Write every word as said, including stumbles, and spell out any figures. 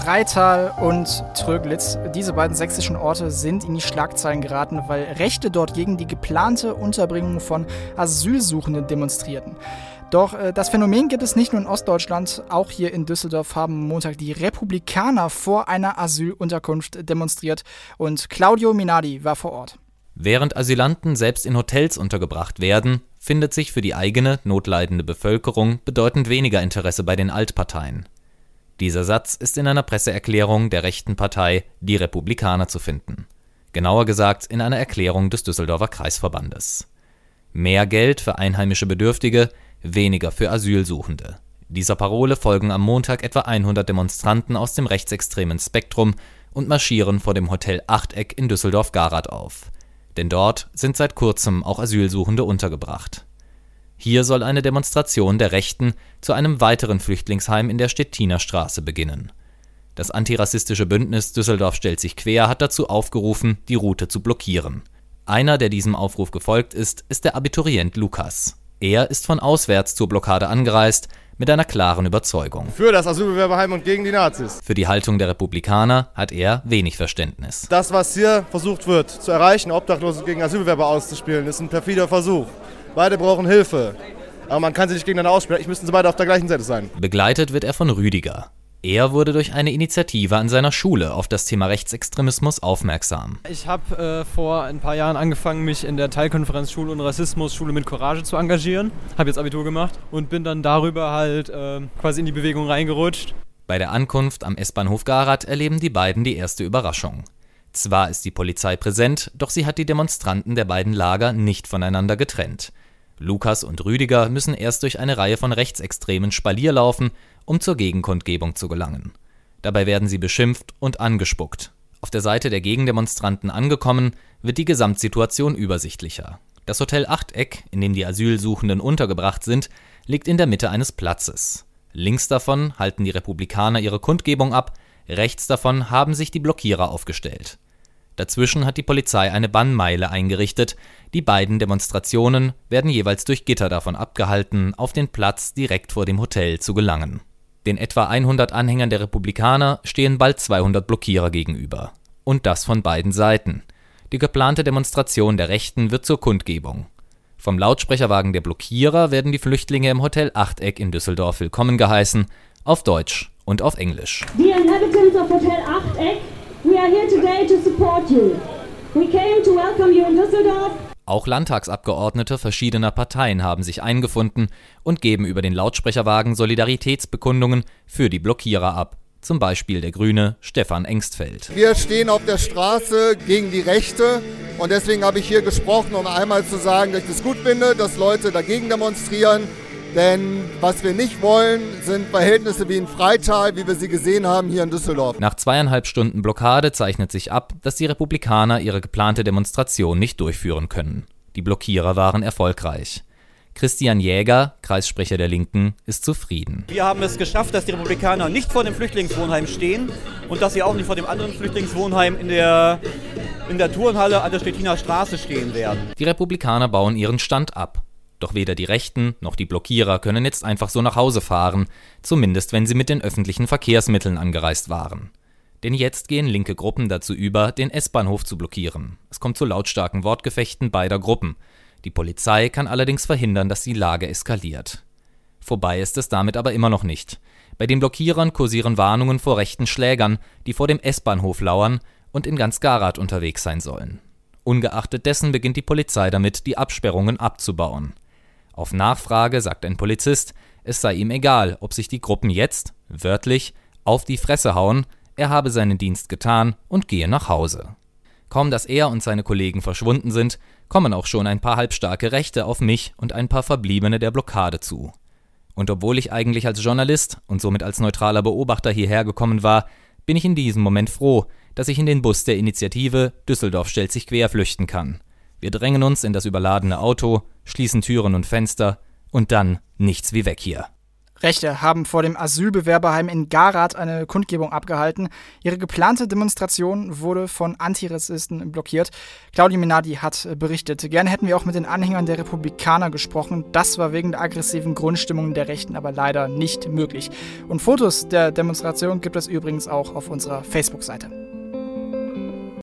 Freital und Tröglitz. Diese beiden sächsischen Orte sind in die Schlagzeilen geraten, weil Rechte dort gegen die geplante Unterbringung von Asylsuchenden demonstrierten. Doch äh, das Phänomen gibt es nicht nur in Ostdeutschland, auch hier in Düsseldorf haben Montag die Republikaner vor einer Asylunterkunft demonstriert und Claudio Minardi war vor Ort. Während Asylanten selbst in Hotels untergebracht werden, findet sich für die eigene, notleidende Bevölkerung bedeutend weniger Interesse bei den Altparteien. Dieser Satz ist in einer Presseerklärung der rechten Partei Die Republikaner zu finden. Genauer gesagt in einer Erklärung des Düsseldorfer Kreisverbandes. Mehr Geld für einheimische Bedürftige, weniger für Asylsuchende. Dieser Parole folgen am Montag etwa hundert Demonstranten aus dem rechtsextremen Spektrum und marschieren vor dem Hotel Achteck in Düsseldorf-Garath auf. Denn dort sind seit kurzem auch Asylsuchende untergebracht. Hier soll eine Demonstration der Rechten zu einem weiteren Flüchtlingsheim in der Stettiner Straße beginnen. Das antirassistische Bündnis Düsseldorf stellt sich quer hat dazu aufgerufen, die Route zu blockieren. Einer, der diesem Aufruf gefolgt ist, ist der Abiturient Lukas. Er ist von auswärts zur Blockade angereist, mit einer klaren Überzeugung. Für das Asylbewerberheim und gegen die Nazis. Für die Haltung der Republikaner hat er wenig Verständnis. Das, was hier versucht wird zu erreichen, Obdachlose gegen Asylbewerber auszuspielen, ist ein perfider Versuch. Beide brauchen Hilfe, aber man kann sie nicht gegeneinander ausspielen. Ich müssten sie beide auf der gleichen Seite sein. Begleitet wird er von Rüdiger. Er wurde durch eine Initiative an seiner Schule auf das Thema Rechtsextremismus aufmerksam. Ich habe äh, vor ein paar Jahren angefangen, mich in der Teilkonferenz Schule und Rassismus, Schule mit Courage zu engagieren. Habe jetzt Abitur gemacht und bin dann darüber halt äh, quasi in die Bewegung reingerutscht. Bei der Ankunft am S-Bahnhof Garath erleben die beiden die erste Überraschung. Zwar ist die Polizei präsent, doch sie hat die Demonstranten der beiden Lager nicht voneinander getrennt. Lukas und Rüdiger müssen erst durch eine Reihe von Rechtsextremen Spalier laufen, um zur Gegenkundgebung zu gelangen. Dabei werden sie beschimpft und angespuckt. Auf der Seite der Gegendemonstranten angekommen, wird die Gesamtsituation übersichtlicher. Das Hotel Achteck, in dem die Asylsuchenden untergebracht sind, liegt in der Mitte eines Platzes. Links davon halten die Republikaner ihre Kundgebung ab, rechts davon haben sich die Blockierer aufgestellt. Dazwischen hat die Polizei eine Bannmeile eingerichtet. Die beiden Demonstrationen werden jeweils durch Gitter davon abgehalten, auf den Platz direkt vor dem Hotel zu gelangen. Den etwa hundert Anhängern der Republikaner stehen bald zweihundert Blockierer gegenüber. Und das von beiden Seiten. Die geplante Demonstration der Rechten wird zur Kundgebung. Vom Lautsprecherwagen der Blockierer werden die Flüchtlinge im Hotel Achteck in Düsseldorf willkommen geheißen, auf Deutsch und auf Englisch. Dear inhabitants of Hotel Achteck, we are here today to support you. We came to welcome you in Düsseldorf. Auch Landtagsabgeordnete verschiedener Parteien haben sich eingefunden und geben über den Lautsprecherwagen Solidaritätsbekundungen für die Blockierer ab. Zum Beispiel der Grüne Stefan Engstfeld. Wir stehen auf der Straße gegen die Rechte und deswegen habe ich hier gesprochen, um einmal zu sagen, dass ich es gut finde, dass Leute dagegen demonstrieren. Denn was wir nicht wollen, sind Verhältnisse wie in Freital, wie wir sie gesehen haben hier in Düsseldorf. Nach zweieinhalb Stunden Blockade zeichnet sich ab, dass die Republikaner ihre geplante Demonstration nicht durchführen können. Die Blockierer waren erfolgreich. Christian Jäger, Kreissprecher der Linken, ist zufrieden. Wir haben es geschafft, dass die Republikaner nicht vor dem Flüchtlingswohnheim stehen und dass sie auch nicht vor dem anderen Flüchtlingswohnheim in der, in der Turnhalle an der Stettiner Straße stehen werden. Die Republikaner bauen ihren Stand ab. Doch weder die Rechten noch die Blockierer können jetzt einfach so nach Hause fahren, zumindest wenn sie mit den öffentlichen Verkehrsmitteln angereist waren. Denn jetzt gehen linke Gruppen dazu über, den S-Bahnhof zu blockieren. Es kommt zu lautstarken Wortgefechten beider Gruppen. Die Polizei kann allerdings verhindern, dass die Lage eskaliert. Vorbei ist es damit aber immer noch nicht. Bei den Blockierern kursieren Warnungen vor rechten Schlägern, die vor dem S-Bahnhof lauern und in ganz Garath unterwegs sein sollen. Ungeachtet dessen beginnt die Polizei damit, die Absperrungen abzubauen. Auf Nachfrage sagt ein Polizist, es sei ihm egal, ob sich die Gruppen jetzt, wörtlich, auf die Fresse hauen, er habe seinen Dienst getan und gehe nach Hause. Kaum dass er und seine Kollegen verschwunden sind, kommen auch schon ein paar halbstarke Rechte auf mich und ein paar Verbliebene der Blockade zu. Und obwohl ich eigentlich als Journalist und somit als neutraler Beobachter hierher gekommen war, bin ich in diesem Moment froh, dass ich in den Bus der Initiative Düsseldorf stellt sich quer flüchten kann. Wir drängen uns in das überladene Auto, schließen Türen und Fenster und dann nichts wie weg hier. Rechte haben vor dem Asylbewerberheim in Garath eine Kundgebung abgehalten. Ihre geplante Demonstration wurde von Antirassisten blockiert. Claudia Minardi hat berichtet. Gerne hätten wir auch mit den Anhängern der Republikaner gesprochen. Das war wegen der aggressiven Grundstimmung der Rechten aber leider nicht möglich. Und Fotos der Demonstration gibt es übrigens auch auf unserer Facebook-Seite.